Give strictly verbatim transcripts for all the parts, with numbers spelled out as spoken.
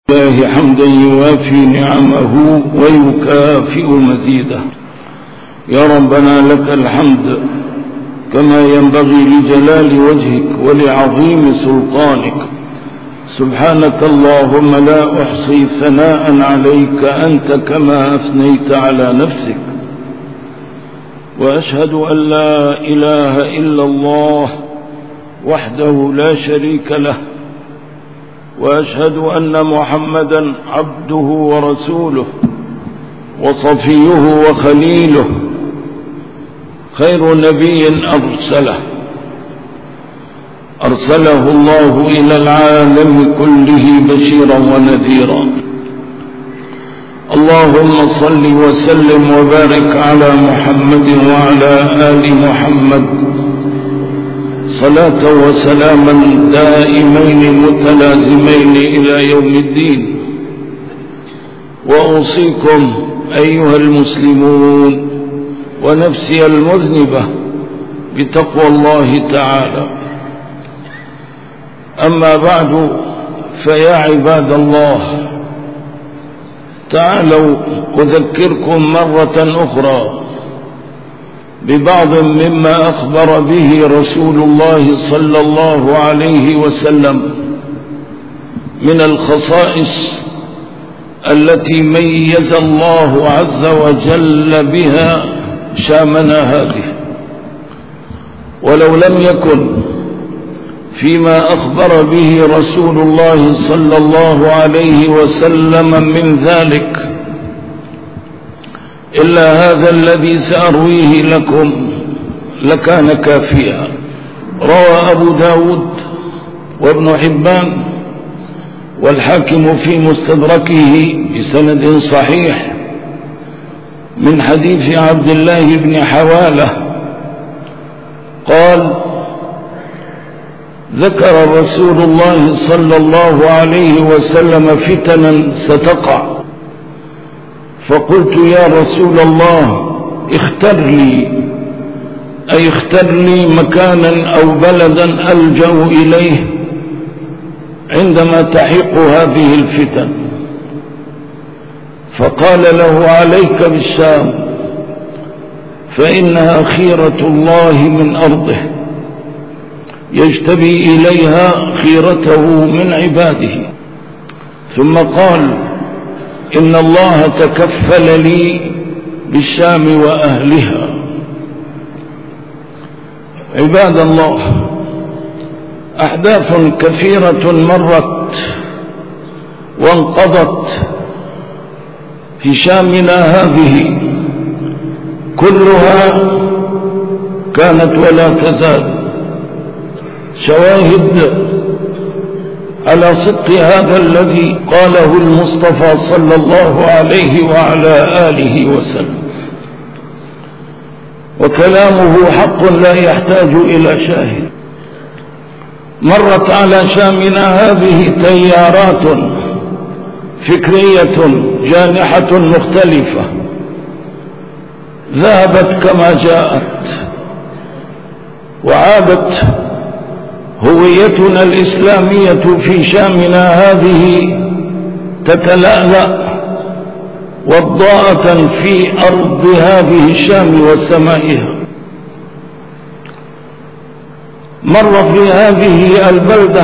الله حمدا يوافي نعمه ويكافئ مزيده. يا ربنا لك الحمد كما ينبغي لجلال وجهك ولعظيم سلطانك. سبحانك اللهم لا أحصي ثناء عليك أنت كما أثنيت على نفسك، وأشهد أن لا إله إلا الله وحده لا شريك له، وأشهد أن محمدا عبده ورسوله وصفيه وخليله، خير نبي أرسله أرسله الله إلى العالم كله بشيرا ونذيرا. اللهم صل وسلم وبارك على محمد وعلى آل محمد صلاة وسلاما دائمين متلازمين إلى يوم الدين. وأوصيكم أيها المسلمون ونفسي المذنبة بتقوى الله تعالى. أما بعد، فيا عباد الله، تعالوا أذكركم مرة أخرى ببعض مما أخبر به رسول الله صلى الله عليه وسلم من الخصائص التي ميز الله عز وجل بها شامنا هذه. ولو لم يكن فيما أخبر به رسول الله صلى الله عليه وسلم من ذلك إلا هذا الذي سأرويه لكم لكان كافيا. روى أبو داود وابن حبان والحاكم في مستدركه بسند صحيح من حديث عبد الله بن حوالة قال: ذكر رسول الله صلى الله عليه وسلم فتنا ستقع، فقلت: يا رسول الله اختر لي، أي اختر لي مكانا أو بلدا ألجأ إليه عندما تحيق هذه الفتن. فقال له: عليك بالشام، فإنها خيرة الله من أرضه، يجتبي إليها خيرته من عباده. ثم قال: إن الله تكفل لي بالشام وأهلها. عباد الله، أحداث كثيرة مرت وانقضت في شامنا هذه، كلها كانت ولا تزال شواهد على صدق هذا الذي قاله المصطفى صلى الله عليه وعلى آله وسلم، وكلامه حق لا يحتاج إلى شاهد. مرت على شامنا هذه تيارات فكرية جانحة مختلفة، ذهبت كما جاءت، وعادت هويتنا الإسلامية في شامنا هذه تتلألأ وضاءة في أرض هذه الشام وسمائها. مر في هذه البلدة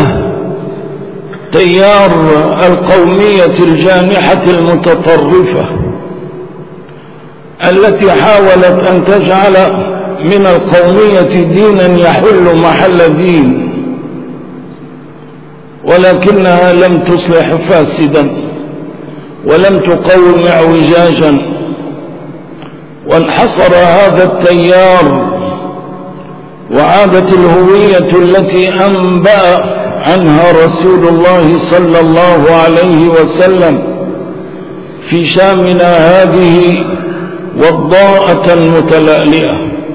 تيار القومية الجانحة المتطرفة التي حاولت أن تجعل من القومية دينا يحل محل دين، ولكنها لم تصلح فاسدا ولم تقوم اعوجاجا. وانحصر هذا التيار، وعادت الهوية التي أنبأ عنها رسول الله صلى الله عليه وسلم في شامنا هذه وضاءة متلألئة.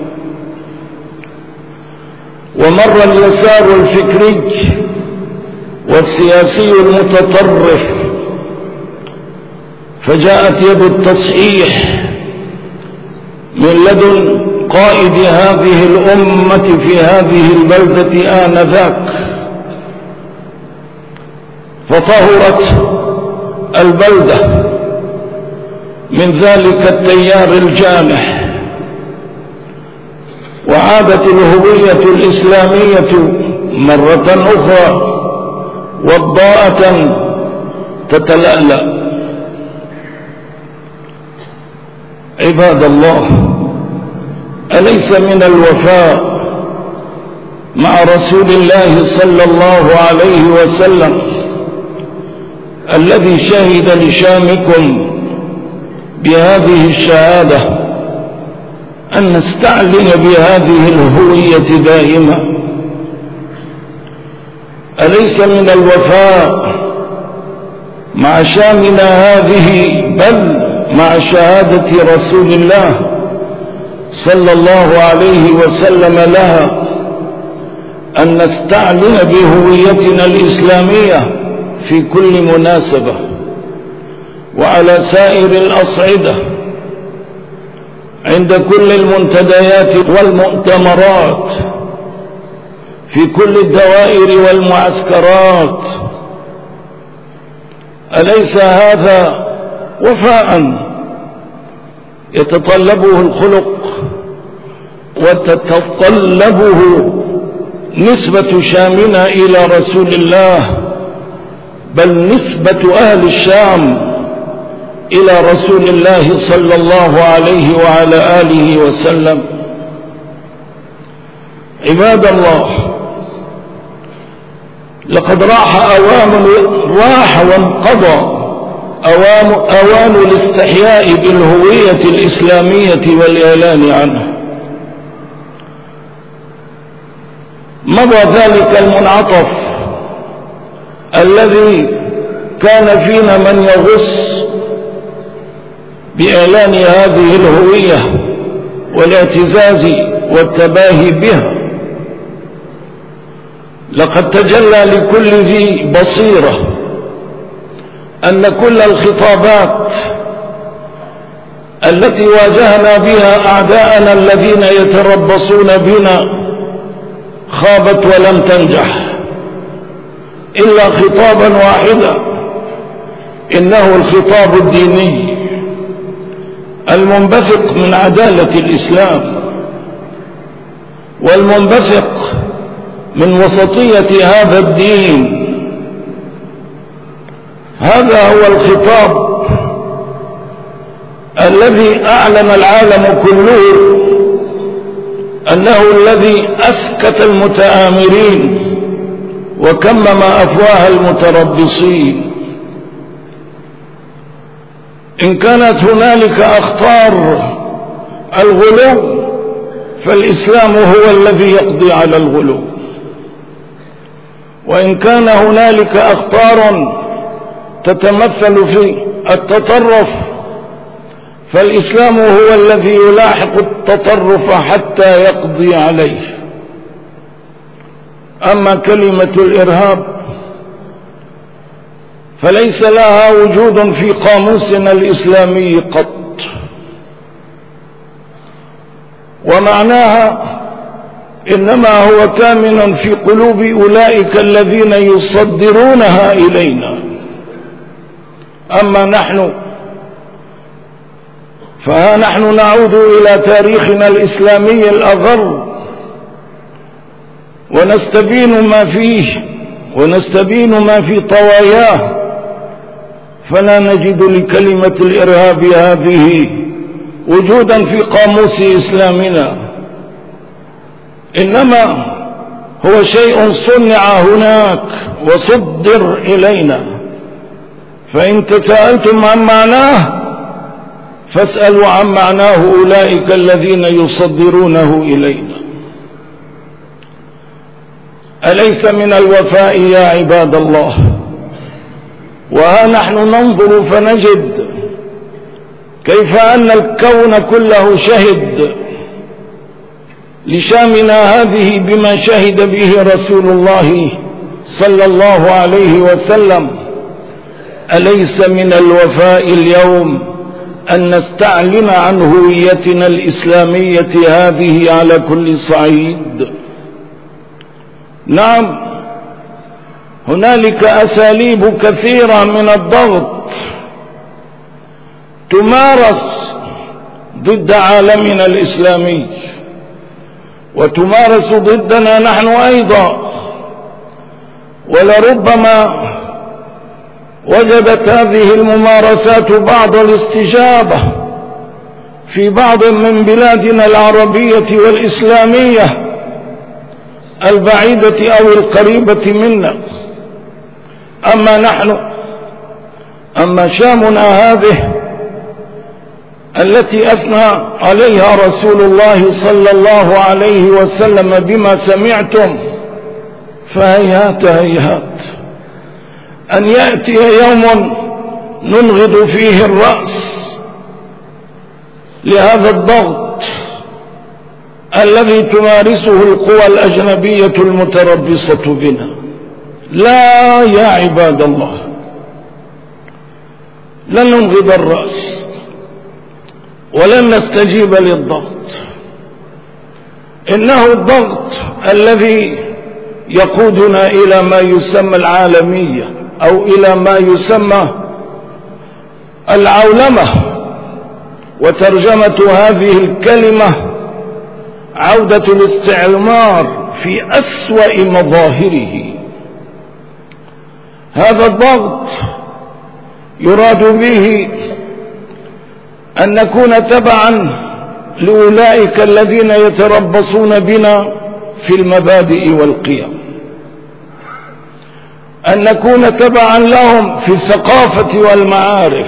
ومر اليسار الفكري والسياسي المتطرف، فجاءت يد التصحيح من لدن قائد هذه الأمة في هذه البلدة آنذاك، فطهرت البلدة من ذلك التيار الجامح، وعادت الهوية الإسلامية مرة أخرى وضاءة تتلألأ. عباد الله، أليس من الوفاء مع رسول الله صلى الله عليه وسلم الذي شهد لشامكم بهذه الشهادة أن نستعلن بهذه الهوية دائما؟ أليس من الوفاء مع شامنا هذه، بل مع شهادة رسول الله صلى الله عليه وسلم لها، أن نستعلن بهويتنا الإسلامية في كل مناسبة وعلى سائر الأصعدة، عند كل المنتديات والمؤتمرات، في كل الدوائر والمعسكرات؟ أليس هذا وفاء يتطلبه الخلق وتتطلبه نسبة شامنا إلى رسول الله، بل نسبة أهل الشام إلى رسول الله صلى الله عليه وعلى آله وسلم؟ عباد الله، لقد راح أوان راح وانقضى أوان, أوان الاستحياء بالهوية الإسلامية والإعلان عنها. مضى ذلك المنعطف الذي كان فينا من يغص بإعلان هذه الهوية والاعتزاز والتباهي بها. لقد تجلى لكل ذي بصيرة أن كل الخطابات التي واجهنا بها أعداءنا الذين يتربصون بنا خابت ولم تنجح، إلا خطابا واحدا، إنه الخطاب الديني المنبثق من عدالة الإسلام والمنبثق من وسطية هذا الدين. هذا هو الخطاب الذي أعلن العالم كله أنه الذي أسكت المتآمرين وكمم أفواه المتربصين. إن كانت هنالك أخطار الغلو فالإسلام هو الذي يقضي على الغلو، وإن كان هنالك أخطار تتمثل في التطرف فالإسلام هو الذي يلاحق التطرف حتى يقضي عليه. أما كلمة الإرهاب فليس لها وجود في قاموسنا الإسلامي قط، ومعناها إنما هو كامن في قلوب أولئك الذين يصدرونها إلينا. أما نحن فها نحن نعود إلى تاريخنا الإسلامي الأغر ونستبين ما فيه ونستبين ما في طواياه، فلا نجد لكلمة الإرهاب هذه وجودا في قاموس إسلامنا، إنما هو شيء صنع هناك وصدر إلينا. فإن تساءلتم عن معناه فاسألوا عن معناه أولئك الذين يصدرونه إلينا. أليس من الوفاء يا عباد الله؟ وها نحن ننظر فنجد كيف أن الكون كله شهد لشامنا هذه بما شهد به رسول الله صلى الله عليه وسلم. أليس من الوفاء اليوم أن نستعلن عن هويتنا الإسلامية هذه على كل صعيد؟ نعم، هنالك أساليب كثيرة من الضغط تمارس ضد عالمنا الإسلامي وتمارس ضدنا نحن أيضا، ولربما وجدت هذه الممارسات بعض الاستجابة في بعض من بلادنا العربية والإسلامية البعيدة أو القريبة منا. أما نحن، أما شامنا هذه التي أثنى عليها رسول الله صلى الله عليه وسلم بما سمعتم، فهيهات هيهات أن يأتي يوم ننغض فيه الرأس لهذا الضغط الذي تمارسه القوى الأجنبية المتربصة بنا. لا يا عباد الله، لن ننغض الرأس ولن نستجيب للضغط. إنه الضغط الذي يقودنا إلى ما يسمى العالمية أو إلى ما يسمى العولمة، وترجمة هذه الكلمة عودة الاستعمار في أسوأ مظاهره. هذا الضغط يراد به أن نكون تبعا لأولئك الذين يتربصون بنا في المبادئ والقيم، أن نكون تبعا لهم في الثقافة والمعارف،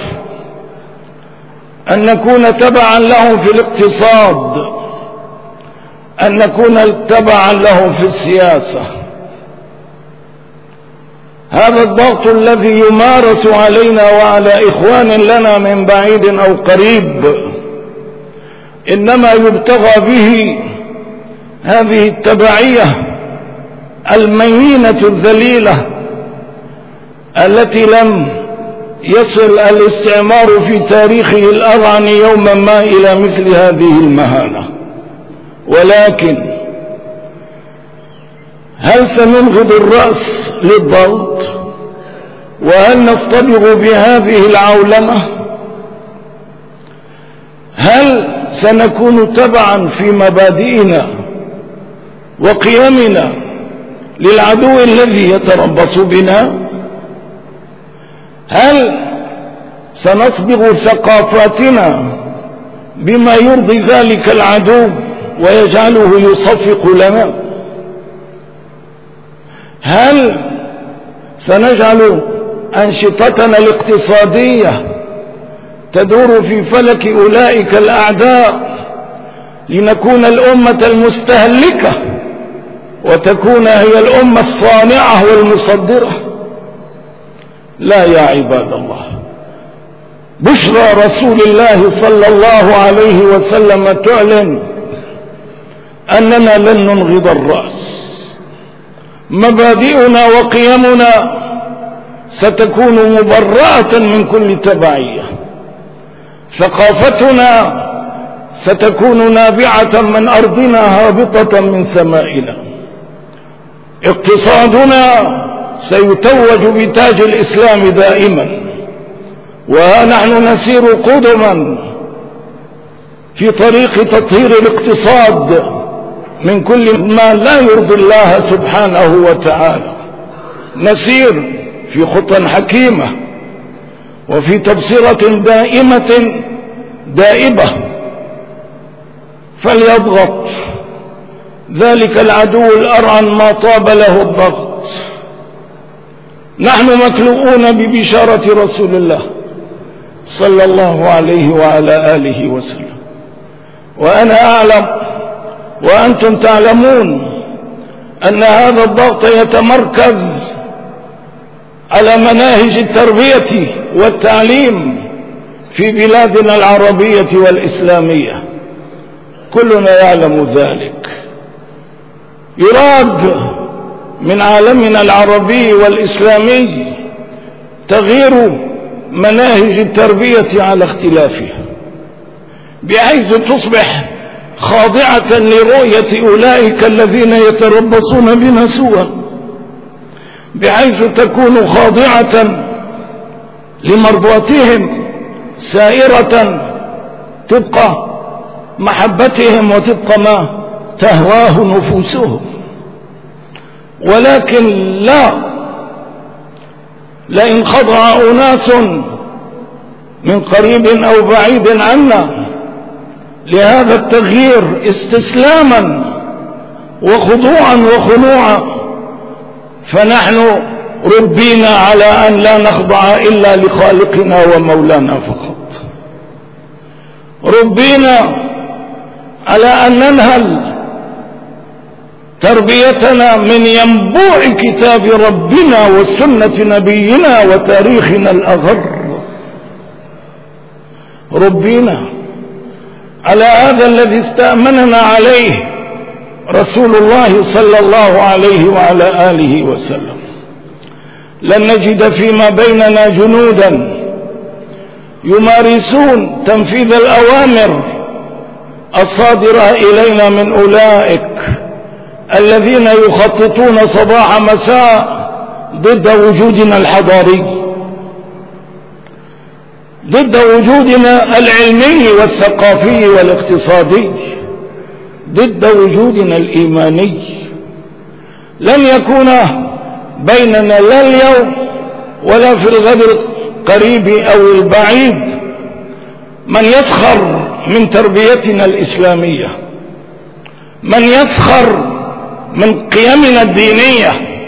أن نكون تبعا لهم في الاقتصاد، أن نكون تبعا لهم في السياسة. هذا الضغط الذي يمارس علينا وعلى إخوان لنا من بعيد أو قريب إنما يبتغى به هذه التبعية المينة الذليلة التي لم يصل الاستعمار في تاريخه الأرعن يوما ما إلى مثل هذه المهانة. ولكن هل سننغض الرأس للضغط؟ وهل نصطبغ بهذه العولمة؟ هل سنكون تبعا في مبادئنا وقيمنا للعدو الذي يتربص بنا؟ هل سنصبغ ثقافاتنا بما يرضي ذلك العدو ويجعله يصفق لنا؟ هل سنجعل أنشطتنا الاقتصادية تدور في فلك أولئك الأعداء لنكون الأمة المستهلكة وتكون هي الأمة الصانعة والمصدرة؟ لا يا عباد الله، بشرى رسول الله صلى الله عليه وسلم تعلن أننا لن ننغض الرأس. مبادئنا وقيمنا ستكون مبرأة من كل تبعية، ثقافتنا ستكون نابعة من أرضنا هابطة من سمائنا، اقتصادنا سيتوج بتاج الإسلام دائما، ونحن نسير قدما في طريق تطهير الاقتصاد من كل ما لا يرضي الله سبحانه وتعالى. نسير في خطى حكيمة وفي تبصرة دائمة دائبة، فليضغط ذلك العدو الأرعن ما طاب له الضغط. نحن مكلؤون ببشارة رسول الله صلى الله عليه وعلى آله وسلم، وأنا أعلم وأنتم تعلمون أن هذا الضغط يتمركز على مناهج التربية والتعليم في بلادنا العربية والإسلامية، كلنا يعلم ذلك. يراد من عالمنا العربي والإسلامي تغيير مناهج التربية على اختلافها، بحيث تصبح خاضعة لرؤية أولئك الذين يتربصون بنا سوءا، بحيث تكون خاضعة لمرضاتهم سائرة تبقى محبتهم وتبقى ما تهواه نفوسهم. ولكن لا، لئن خضع أناس من قريب أو بعيد عنا لهذا التغيير استسلاما وخضوعا وخنوعا، فنحن ربينا على أن لا نخضع إلا لخالقنا ومولانا فقط. ربينا على أن ننهل تربيتنا من ينبوع كتاب ربنا وسنة نبينا وتاريخنا الأغر. ربينا على هذا الذي استأمننا عليه رسول الله صلى الله عليه وعلى آله وسلم. لن نجد فيما بيننا جنودا يمارسون تنفيذ الأوامر الصادرة إلينا من أولئك الذين يخططون صباح مساء ضد وجودنا الحضاري، ضد وجودنا العلمي والثقافي والاقتصادي، ضد وجودنا الإيماني. لن يكون بيننا لا اليوم ولا في الغد القريب أو البعيد من يسخر من تربيتنا الإسلامية، من يسخر من قيمنا الدينية.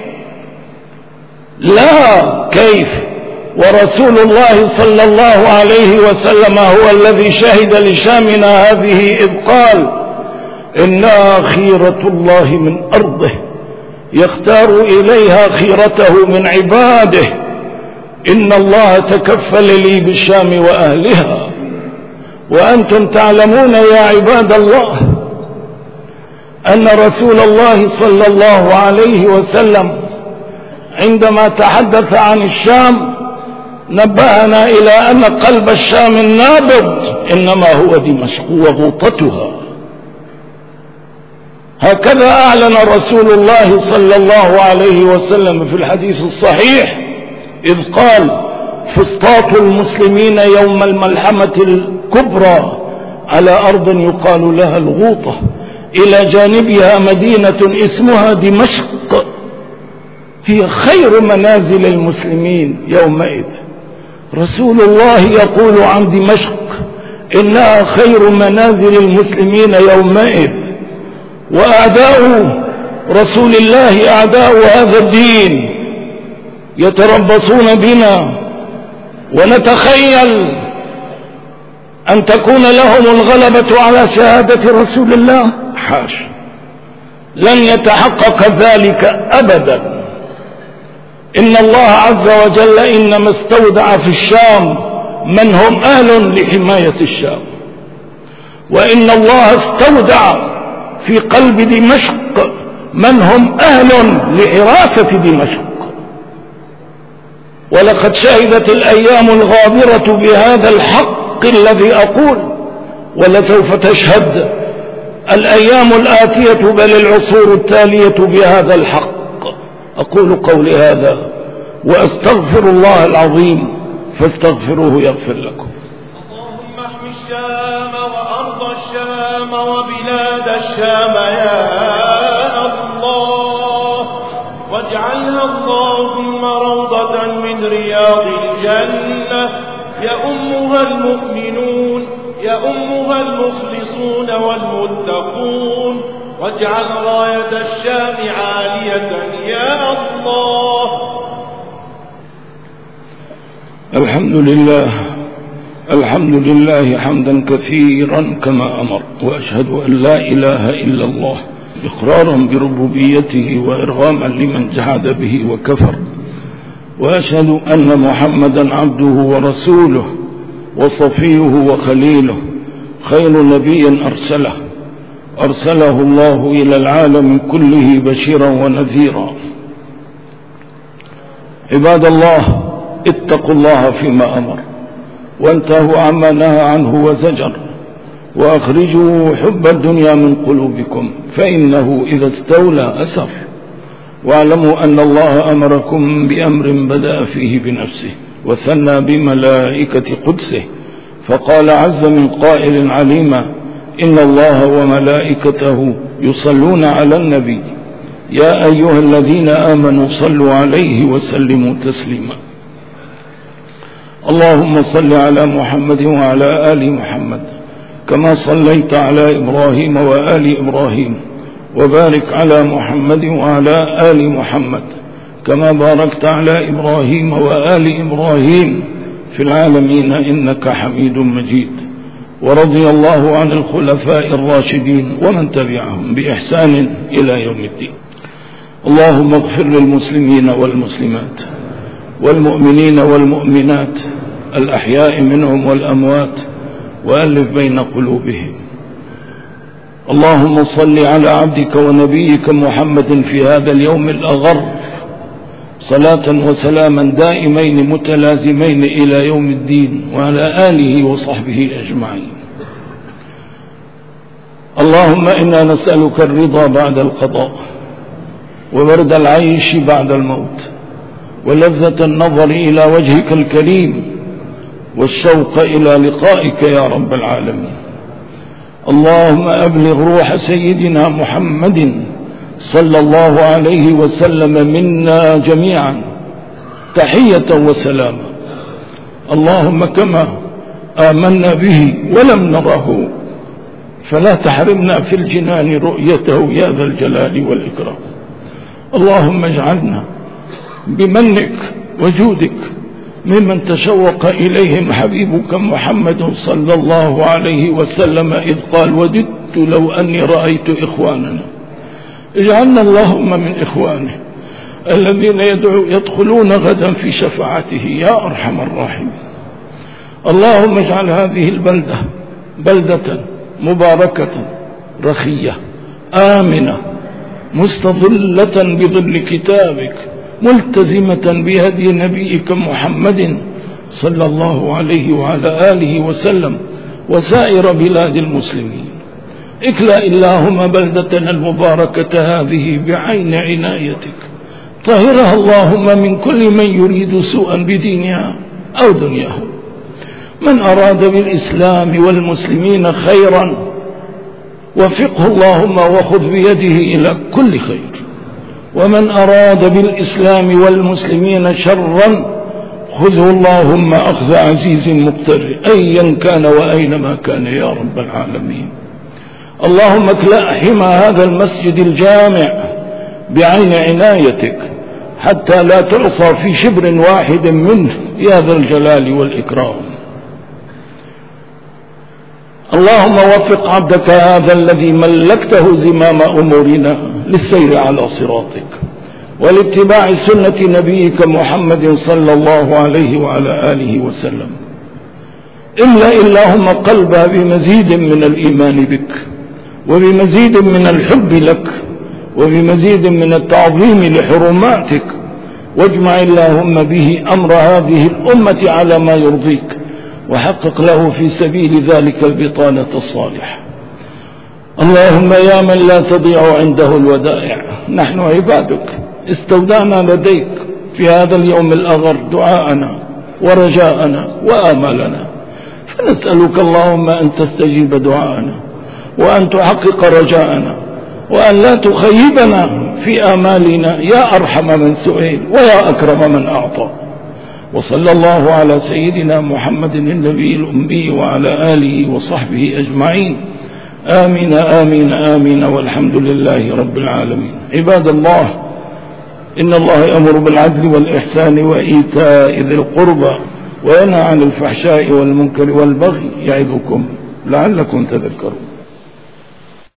لا، كيف ورسول الله صلى الله عليه وسلم هو الذي شهد لشامنا هذه إذ قال: إنها خيرة الله من أرضه يختار إليها خيرته من عباده، إن الله تكفل لي بالشام وأهلها. وأنتم تعلمون يا عباد الله أن رسول الله صلى الله عليه وسلم عندما تحدث عن الشام نبهنا إلى أن قلب الشام النابض إنما هو دمشق وغوطتها. هكذا أعلن رسول الله صلى الله عليه وسلم في الحديث الصحيح إذ قال: فسطاط المسلمين يوم الملحمة الكبرى على أرض يقال لها الغوطة، إلى جانبها مدينة اسمها دمشق، هي خير منازل المسلمين يومئذ. رسول الله يقول عن دمشق إنها خير منازل المسلمين يومئذ. وأعداء رسول الله، أعداء هذا الدين، يتربصون بنا ونتخيل أن تكون لهم الغلبة على شهادة رسول الله. حاش، لن يتحقق ذلك أبدا. إن الله عز وجل إنما استودع في الشام من هم أهل لحماية الشام، وإن الله استودع في قلب دمشق من هم أهل لحراسة دمشق. ولقد شهدت الأيام الغابرة بهذا الحق الذي أقول، ولسوف تشهد الأيام الآتية بل العصور التالية بهذا الحق. أقول قولي هذا وأستغفر الله العظيم فاستغفروه يغفر لكم. اللهم احمي الشام وأرض الشام وبلاد الشام يا الله، واجعلها اللهم روضة من رياض الجنة يؤمها المؤمنون، يؤمها المخلصون والمتقون، واجعل راية الشام عالية يا الله. الحمد لله، الحمد لله حمدا كثيرا كما أمر، وأشهد أن لا إله إلا الله إقرارا بربوبيته وإرغاما لمن جحد به وكفر، وأشهد أن محمدا عبده ورسوله وصفيه وخليله، خير نبي أرسله أرسله الله إلى العالم كله بشيرا ونذيرا. عباد الله، اتقوا الله فيما أمر وانتهوا عما نهى عنه وزجر، وأخرجوا حب الدنيا من قلوبكم فإنه إذا استولى أسر. واعلموا أن الله أمركم بأمر بدأ فيه بنفسه وثنى بملائكة قدسه فقال عز من قائل عليما: إن الله وملائكته يصلون على النبي يا أيها الذين آمنوا صلوا عليه وسلموا تسليما. اللهم صل على محمد وعلى آل محمد كما صليت على إبراهيم وآل إبراهيم، وبارك على محمد وعلى آل محمد كما باركت على إبراهيم وآل إبراهيم في العالمين إنك حميد مجيد. ورضي الله عن الخلفاء الراشدين ومن تبعهم بإحسان إلى يوم الدين. اللهم اغفر للمسلمين والمسلمات والمؤمنين والمؤمنات الأحياء منهم والأموات وألف بين قلوبهم. اللهم صل على عبدك ونبيك محمد في هذا اليوم الأغر صلاة وسلاما دائمين متلازمين إلى يوم الدين وعلى آله وصحبه أجمعين. اللهم إنا نسألك الرضا بعد القضاء وبرد العيش بعد الموت ولذة النظر إلى وجهك الكريم والشوق إلى لقائك يا رب العالمين. اللهم أبلغ روح سيدنا محمد صلى الله عليه وسلم منا جميعا تحية وسلاما. اللهم كما آمنا به ولم نره فلا تحرمنا في الجنان رؤيته يا ذا الجلال والإكرام. اللهم اجعلنا بمنك وجودك ممن تشوق إليهم حبيبك محمد صلى الله عليه وسلم إذ قال: وددت لو أني رأيت إخواننا. اجعلنا اللهم من إخوانه الذين يدعو يدخلون غدا في شفاعته يا أرحم الراحمين. اللهم اجعل هذه البلدة بلدة مباركة رخية آمنة مستظلة بظل كتابك ملتزمة بهدي نبيك محمد صلى الله عليه وعلى آله وسلم وسائر بلاد المسلمين. اكلأ اللهم بلدتنا المباركة هذه بعين عنايتك، طهرها اللهم من كل من يريد سوءا بدينها أو دنياها. من أراد بالإسلام والمسلمين خيرا وفقه اللهم وخذ بيده إلى كل خير، ومن أراد بالإسلام والمسلمين شرا خذه اللهم أخذ عزيز مقتدر أيا كان وأينما كان يا رب العالمين. اللهم اكلأ حمى هذا المسجد الجامع بعين عنايتك حتى لا تعصى في شبر واحد منه يا ذا الجلال والإكرام. اللهم وفق عبدك هذا الذي ملكته زمام أمورنا للسير على صراطك ولاتباع سنة نبيك محمد صلى الله عليه وعلى آله وسلم. إلا اللهم قلبها بمزيد من الإيمان بك وبمزيد من الحب لك وبمزيد من التعظيم لحرماتك، واجمع اللهم به أمر هذه الأمة على ما يرضيك، وحقق له في سبيل ذلك البطانة الصالحة. اللهم يا من لا تضيع عنده الودائع، نحن عبادك استودعنا لديك في هذا اليوم الأغر دعاءنا ورجاءنا وآمالنا، فنسألك اللهم أن تستجيب دعاءنا وأن تحقق رجاءنا وأن لا تخيبنا في آمالنا يا أرحم من سئل ويا أكرم من أعطى. وصلى الله على سيدنا محمد النبي الأمي وعلى آله وصحبه أجمعين. آمين آمين آمين والحمد لله رب العالمين. عباد الله، إن الله يأمر بالعدل والإحسان وإيتاء ذي القربى وينهى عن الفحشاء والمنكر والبغي يعظكم لعلكم تذكرون.